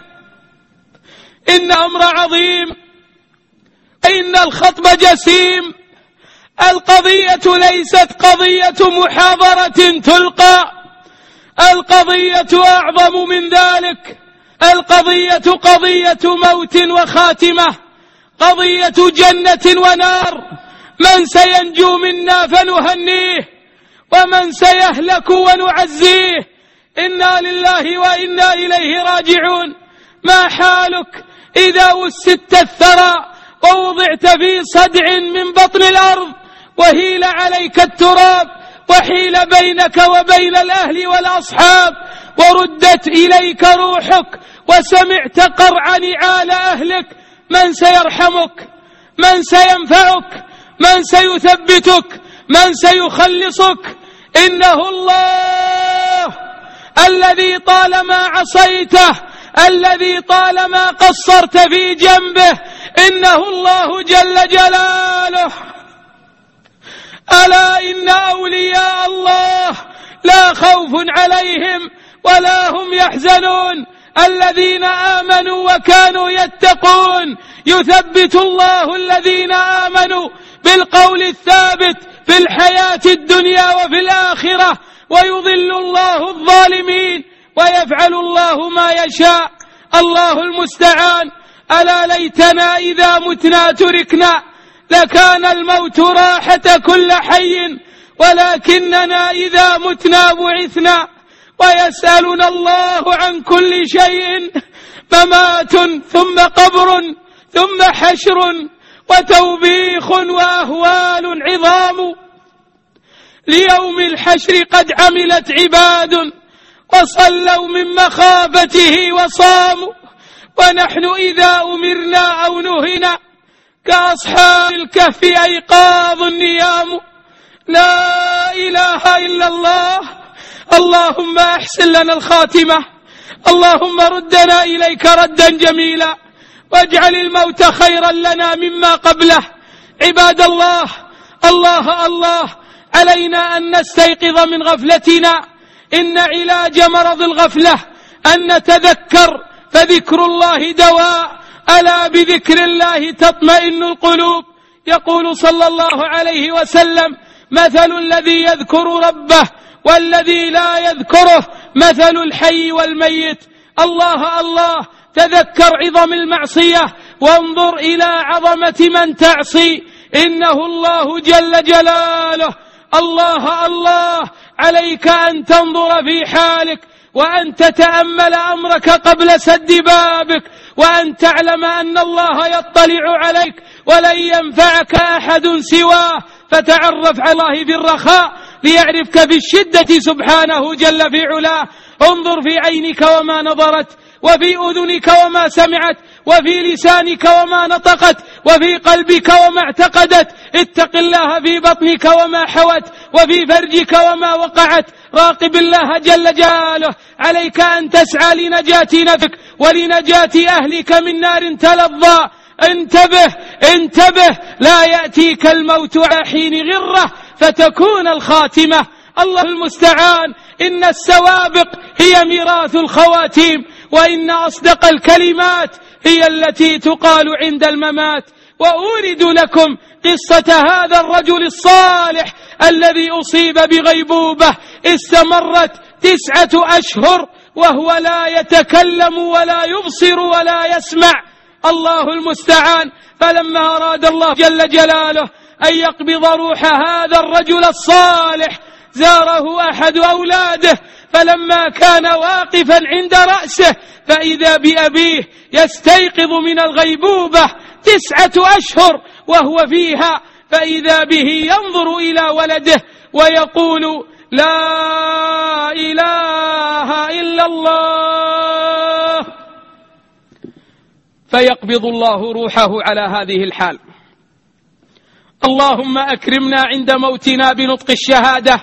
[SPEAKER 1] إن أمر عظيم، إن الخطب جسيم. القضية ليست قضية محاضرة تلقى، القضية أعظم من ذلك. القضية قضية موت وخاتمة، قضية جنة ونار. من سينجو منا فنهنيه، ومن سيهلك ونعزيه. إنا لله وإنا إليه راجعون. ما حالك إذا وسدت الثرى ووضعت في صدع من بطن الأرض، وهيل عليك التراب، وحيل بينك وبين الأهل والأصحاب، وردت إليك روحك، وسمعت قرع نعال أهلك؟ من سيرحمك؟ من سينفعك؟ من سيثبتك؟ من سيخلصك؟ إنه الله الذي طالما عصيته، الذي طالما قصرت في جنبه، إنه الله جل جلاله. ألا إن أولياء الله لا خوف عليهم ولا هم يحزنون، الذين آمنوا وكانوا يتقون. يثبت الله الذين آمنوا بالقول الثابت في الحياة الدنيا وفي الآخرة، ويضل الله الظالمين، ويفعل الله ما يشاء. الله المستعان. ألا ليتنا إذا متنا تركنا، لكان الموت راحة كل حي، ولكننا إذا متنا بعثنا. ويسألنا الله عن كل شيء، ممات ثم قبر ثم حشر وتوبيخ وأهوال عظام. ليوم الحشر قد عملت عباد، وصلوا من مخافته وصاموا، ونحن إذا أمرنا أو نهنا كأصحاب الكهف أيقاظ النيام. لا إله إلا الله. اللهم أحسن لنا الخاتمة، اللهم ردنا إليك ردا جميلا، واجعل الموت خيرا لنا مما قبله. عباد الله، الله الله، علينا أن نستيقظ من غفلتنا. إن علاج مرض الغفلة أن نتذكر، فذكر الله دواء. ألا بذكر الله تطمئن القلوب. يقول صلى الله عليه وسلم: مثل الذي يذكر ربه والذي لا يذكره مثل الحي والميت. الله الله، تذكر عظم المعصية، وانظر إلى عظمة من تعصي، إنه الله جل جلاله. الله الله، عليك أن تنظر في حالك وأن تتأمل أمرك قبل سد بابك، وأن تعلم أن الله يطلع عليك ولن ينفعك أحد سواه. فتعرف على الله في الرخاء ليعرفك في الشدة سبحانه جل في علاه. انظر في عينك وما نظرت، وفي أذنك وما سمعت، وفي لسانك وما نطقت، وفي قلبك وما اعتقدت. اتق الله في بطنك وما حوت، وفي فرجك وما وقعت. راقب الله جل جلاله. عليك أن تسعى لنجاة نفسك ولنجاة أهلك من نار تلظى. انتبه انتبه، لا يأتيك الموت على حين غرة فتكون الخاتمة. الله المستعان. إن السوابق هي ميراث الخواتيم، وإن أصدق الكلمات هي التي تقال عند الممات. وأورد لكم قصة هذا الرجل الصالح الذي أصيب بغيبوبة استمرت تسعة أشهر وهو لا يتكلم ولا يبصر ولا يسمع. الله المستعان. فلما أراد الله جل جلاله أن يقبض روح هذا الرجل الصالح زاره أحد أولاده، فلما كان واقفا عند رأسه فإذا بأبيه يستيقظ من الغيبوبة تسعة أشهر وهو فيها، فإذا به ينظر إلى ولده ويقول لا إله إلا الله، فيقبض الله روحه على هذه الحال. اللهم أكرمنا عند موتنا بنطق الشهادة.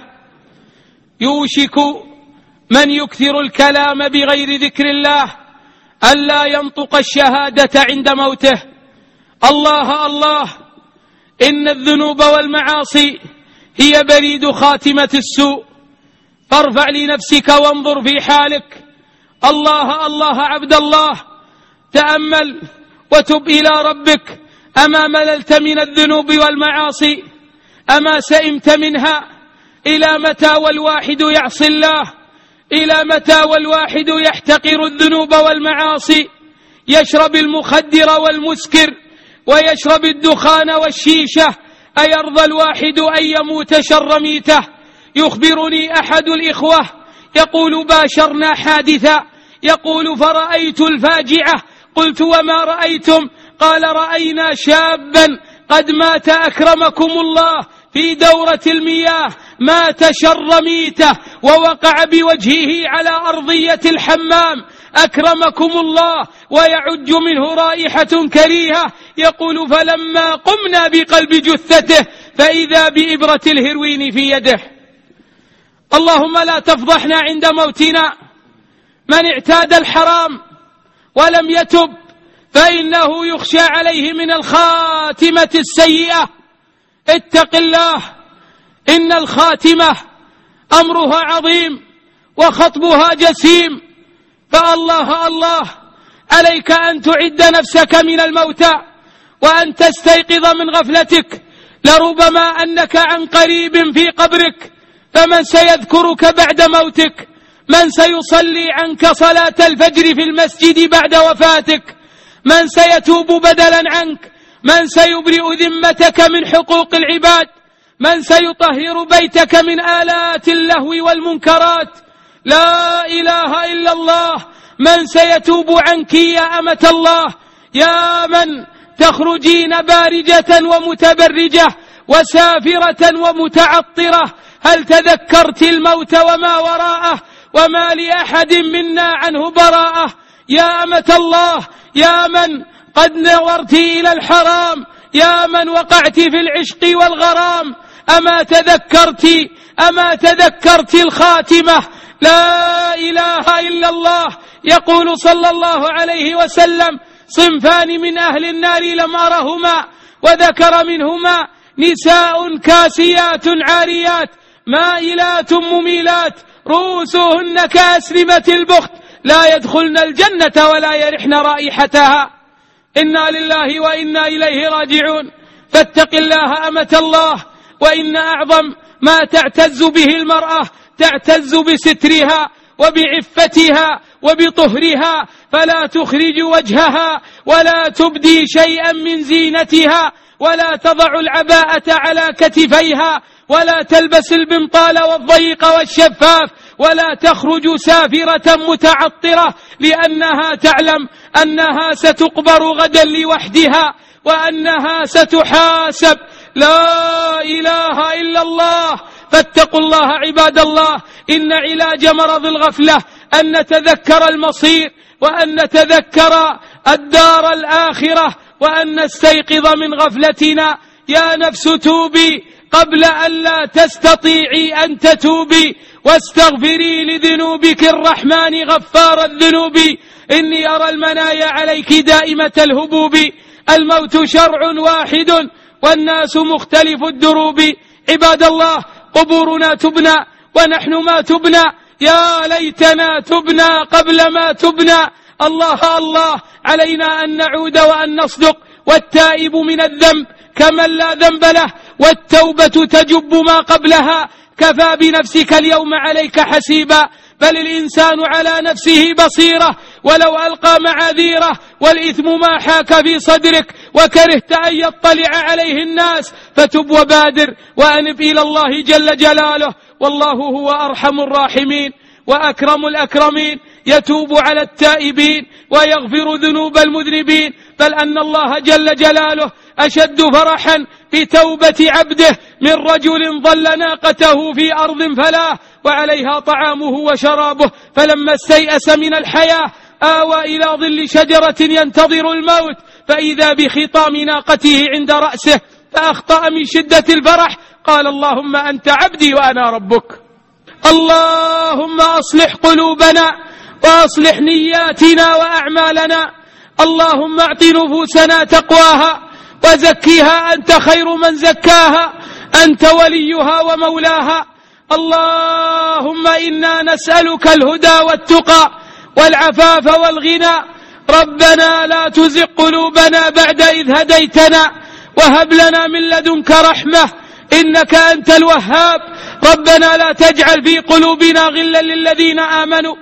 [SPEAKER 1] يوشك من يكثر الكلام بغير ذكر الله ألا ينطق الشهادة عند موته. الله الله، إن الذنوب والمعاصي هي بريد خاتمة السوء، فارفع لنفسك وانظر في حالك. الله الله عبد الله، تأمل وتب إلى ربك. أما مللت من الذنوب والمعاصي؟ أما سئمت منها؟ إلى متى والواحد يعصي الله؟ إلى متى والواحد يحتقر الذنوب والمعاصي؟ يشرب المخدر والمسكر ويشرب الدخان والشيشة. أيرضى الواحد أن يموت شر ميته؟ يخبرني أحد الإخوة يقول باشرنا حادثة، يقول فرأيت الفاجعة. قلت وما رأيتم؟ قال رأينا شابا قد مات أكرمكم الله في دورة المياه، مات شر ميته ووقع بوجهه على أرضية الحمام أكرمكم الله، ويعج منه رائحة كريهة. يقول فلما قمنا بقلب جثته فإذا بإبرة الهروين في يده. اللهم لا تفضحنا عند موتنا. من اعتاد الحرام ولم يتب فإنه يخشى عليه من الخاتمة السيئة. اتق الله، إن الخاتمة أمرها عظيم وخطبها جسيم. فالله الله، عليك أن تعد نفسك من الموتى وأن تستيقظ من غفلتك. لربما أنك عن قريب في قبرك، فمن سيذكرك بعد موتك؟ من سيصلي عنك صلاة الفجر في المسجد بعد وفاتك؟ من سيتوب بدلا عنك؟ من سيبرئ ذمتك من حقوق العباد؟ من سيطهر بيتك من آلات اللهو والمنكرات؟ لا إله إلا الله. من سيتوب عنك يا أمة الله؟ يا من تخرجين بارجة ومتبرجة وسافرة ومتعطرة، هل تذكرت الموت وما وراءه؟ وما لأحد منا عنه براءة. يا أمة الله، يا من قد نظرت إلى الحرام، يا من وقعت في العشق والغرام، أما تذكرت أما تذكرت الخاتمة؟ لا إله إلا الله. يقول صلى الله عليه وسلم صنفان من أهل النار لم أرهما، وذكر منهما نساء كاسيات عاريات مائلات مميلات رؤوسهن كأسلمة البخت لا يدخلن الجنة ولا يرحن رائحتها. إنا لله وإنا إليه راجعون. فاتق الله أمة الله. وإن أعظم ما تعتز به المرأة تعتز بسترها وبعفتها وبطهرها، فلا تخرج وجهها ولا تبدي شيئا من زينتها، ولا تضع العباءة على كتفيها، ولا تلبس البنطال والضيق والشفاف، ولا تخرج سافرة متعطرة، لأنها تعلم أنها ستقبر غدا لوحدها وأنها ستحاسب. لا إله إلا الله. فاتقوا الله عباد الله. إن علاج مرض الغفلة أن نتذكر المصير، وأن نتذكر الدار الآخرة، وأن نستيقظ من غفلتنا. يا نفس توبي قبل أن لا تستطيعي أن تتوبي، واستغفري لذنوبك الرحمن غفار الذنوب. إني أرى المنايا عليك دائمة الهبوب، الموت شرع واحد والناس مختلف الدروب. عباد الله، قبورنا تبنى ونحن ما تبنى، يا ليتنا تبنى قبل ما تبنى. الله الله، علينا أن نعود وأن نصدق، والتائب من الذنب كمن لا ذنب له، والتوبة تجب ما قبلها. كفى بنفسك اليوم عليك حسيبا، بل الإنسان على نفسه بصيرة ولو ألقى معاذيره، والإثم ما حاك في صدرك وكرهت أن يطلع عليه الناس. فتب وبادر وأنب إلى الله جل جلاله، والله هو أرحم الراحمين وأكرم الأكرمين، يتوب على التائبين ويغفر ذنوب المذنبين. بل أن الله جل جلاله أشد فرحا بتوبة عبده من رجل ضل ناقته في أرض فلاه وعليها طعامه وشرابه، فلما استيأس من الحياة آوى إلى ظل شجرة ينتظر الموت، فإذا بخطام ناقته عند رأسه، فأخطأ من شدة الفرح، قال اللهم أنت عبدي وأنا ربك. اللهم أصلح قلوبنا وأصلح نياتنا وأعمالنا. اللهم أعط نفوسنا تقواها وزكيها، أنت خير من زكاها، أنت وليها ومولاها. اللهم إنا نسألك الهدى والتقى والعفاف والغنى. ربنا لا تزغ قلوبنا بعد إذ هديتنا، وهب لنا من لدنك رحمة إنك أنت الوهاب. ربنا لا تجعل في قلوبنا غلا للذين آمنوا،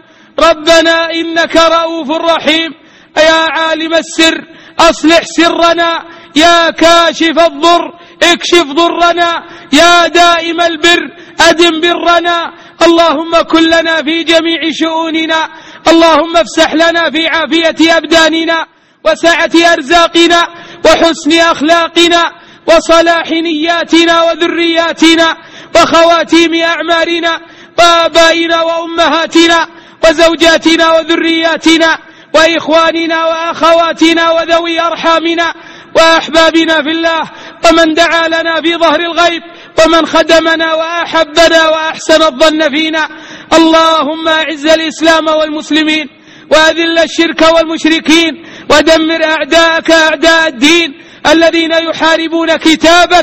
[SPEAKER 1] ربنا إنك رؤوف رحيم. يا عالم السر أصلح سرنا، يا كاشف الضر اكشف ضرنا، يا دائم البر أدم برنا. اللهم كن لنا في جميع شؤوننا، اللهم افسح لنا في عافية أبداننا وسعة أرزاقنا وحسن أخلاقنا وصلاح نياتنا وذرياتنا وخواتيم أعمارنا وآبائنا وأمهاتنا وزوجاتنا وذرياتنا وإخواننا وأخواتنا وذوي أرحامنا وأحبابنا في الله، ومن دعا لنا في ظهر الغيب، ومن خدمنا وأحبنا وأحسن الظن فينا. اللهم أعز الإسلام والمسلمين، وأذل الشرك والمشركين، ودمر أعداءك أعداء الدين الذين يحاربون كتابك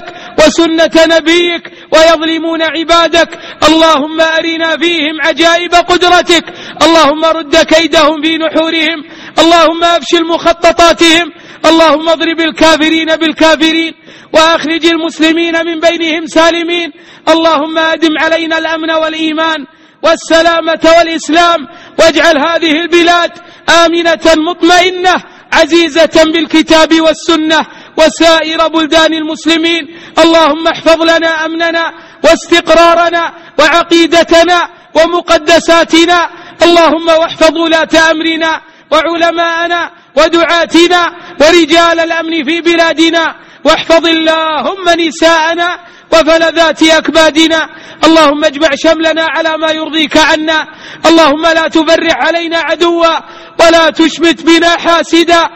[SPEAKER 1] وسنة نبيك ويظلمون عبادك. اللهم أرنا فيهم عجائب قدرتك، اللهم رد كيدهم في نحورهم، اللهم أفشل مخططاتهم، اللهم اضرب الكافرين بالكافرين وأخرج المسلمين من بينهم سالمين. اللهم أدم علينا الأمن والإيمان والسلامة والإسلام، واجعل هذه البلاد آمنة مطمئنة عزيزة بالكتاب والسنة وسائر بلدان المسلمين. اللهم احفظ لنا أمننا واستقرارنا وعقيدتنا ومقدساتنا. اللهم واحفظ ولاة أمرنا وعلماءنا ودعاتنا ورجال الأمن في بلادنا، واحفظ اللهم نساءنا وفلذات أكبادنا. اللهم اجمع شملنا على ما يرضيك عنا، اللهم لا تبرع علينا عدوا ولا تشمت بنا حاسدا.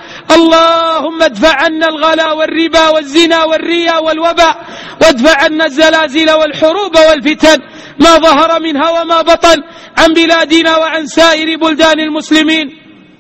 [SPEAKER 1] اللهم ادفع عنا الغلا والربا والزنا والرياء والوباء، وادفع عنا الزلازل والحروب والفتن ما ظهر منها وما بطن عن بلادنا وعن سائر بلدان المسلمين.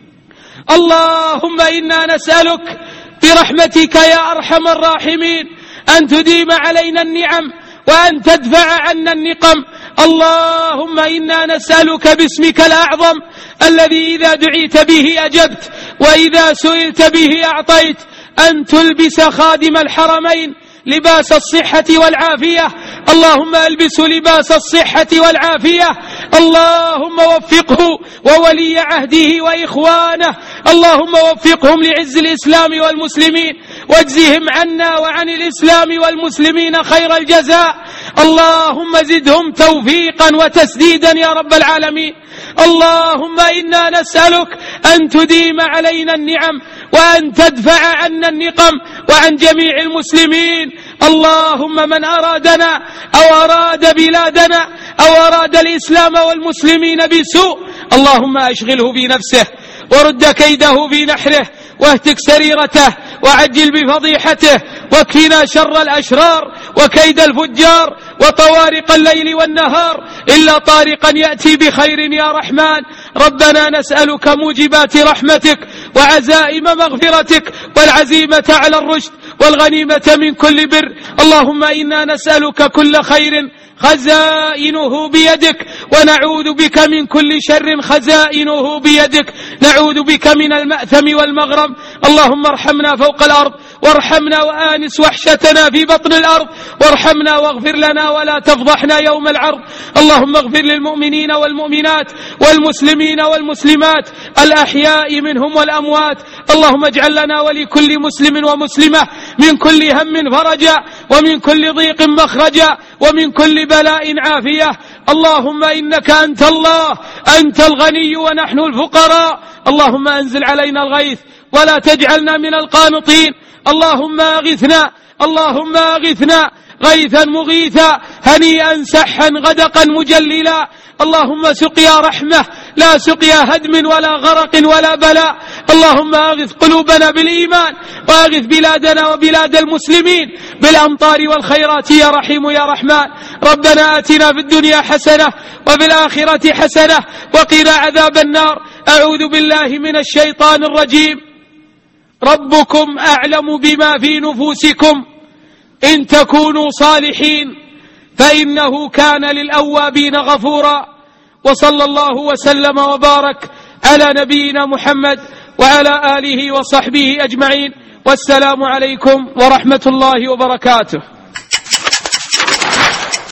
[SPEAKER 1] اللهم إنا نسألك برحمتك يا أرحم الراحمين أن تديم علينا النعم وأن تدفع عنا النقم. اللهم إنا نسألك باسمك الأعظم الذي إذا دعيت به أجبت وإذا سئلت به أعطيت، أن تلبس خادم الحرمين لباس الصحة والعافية.
[SPEAKER 2] اللهم ألبسه لباس الصحة والعافية، اللهم وفقه وولي عهده وإخوانه، اللهم وفقهم لعز الإسلام والمسلمين، واجزهم عنا وعن الإسلام والمسلمين خير الجزاء، اللهم زدهم توفيقا وتسديدا يا رب العالمين. اللهم إنا نسألك أن تديم علينا النعم وأن تدفع عنا النقم وعن جميع المسلمين. اللهم من أرادنا أو أراد بلادنا أو أراد الإسلام والمسلمين بسوء اللهم أشغله بنفسه ورد كيده في نحره واهتك سريرته وعجل بفضيحته، واكفنا شر الأشرار وكيد الفجار وطوارق الليل والنهار إلا طارقا يأتي بخير يا رحمن. ربنا نسألك موجبات رحمتك وعزائم مغفرتك والعزيمة على الرشد والغنيمة من كل بر. اللهم إنا نسألك كل خير خزائنه بيدك ونعوذ بك من كل شر خزائنه بيدك، نعوذ بك من المأثم والمغرم. اللهم ارحمنا فوق الأرض وارحمنا وآنس وحشتنا في بطن الأرض، وارحمنا واغفر لنا ولا تفضحنا يوم العرض. اللهم اغفر للمؤمنين والمؤمنات والمسلمين والمسلمات الأحياء منهم والأموات. اللهم اجعل لنا ولكل مسلم ومسلمة من كل هم فرجا ومن كل ضيق مخرجا ومن كل بلاء عافية. اللهم إنك أنت الله، أنت الغني ونحن الفقراء. اللهم أنزل علينا الغيث ولا تجعلنا من القانطين. اللهم أغثنا، اللهم أغثنا غيثا مغيثا هنيئا سحا غدقا مجللا. اللهم سقيا رحمة لا سقيا هدم ولا غرق ولا بلاء. اللهم أغث قلوبنا بالإيمان وأغث بلادنا وبلاد المسلمين بالأمطار والخيرات يا رحيم يا رحمن. ربنا آتنا في الدنيا حسنة وفي الآخرة حسنة وقنا عذاب النار. أعوذ بالله من الشيطان الرجيم. ربكم أعلم بما في نفوسكم إن تكونوا صالحين فإنه كان للأوابين غفورا. وصلى الله وسلم وبارك على نبينا محمد وعلى آله وصحبه أجمعين، والسلام عليكم ورحمة الله وبركاته.